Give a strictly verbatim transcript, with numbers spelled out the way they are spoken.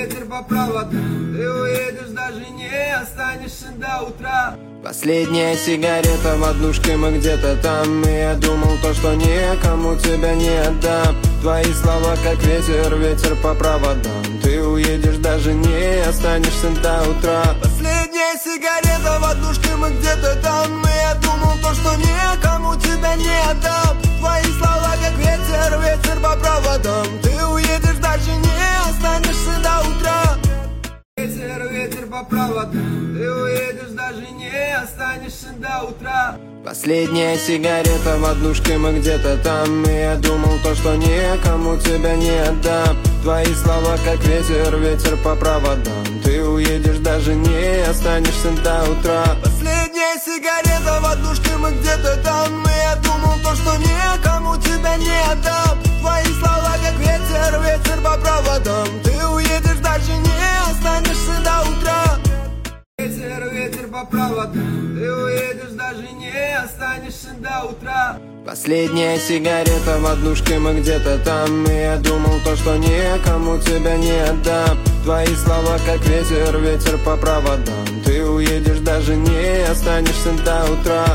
ветер по проводам. Ты уедешь, даже не останешься до утра. Последняя сигарета в однушке, мы где-то там. И я думал то, что никому тебя не отдам. Твои слова как ветер, ветер по проводам. Ты уедешь, даже не останешься до утра. Последняя сигарета в однушке, мы где-то там. И я думал то, что никому тебя не отдам. Твои слова как ветер, ветер по проводам. Ты уедешь, даже не останешься до утра. Ветер, ветер по проводам. Ты уедешь, даже не останешься до утра. Последняя сигарета в однушке, мы где-то там. И я думал то, что никому тебя не отдам. Твои слова как ветер, ветер по проводам. Ты уедешь, даже не останешься до утра. Последняя сигарета в однушке, мы где-то там. И я думал то, что никому тебя не отдам. Твои слова как ветер, ветер по проводам. Ты уедешь, даже не останешься до утра. Ветер, ветер по проводам. Ты уедешь, даже не останешься до утра. Последняя сигарета в однушке, мы где-то там. И я думал то, что никому тебя не отдам. Твои слова как ветер, ветер по проводам. Ты уедешь, даже не останешься до утра.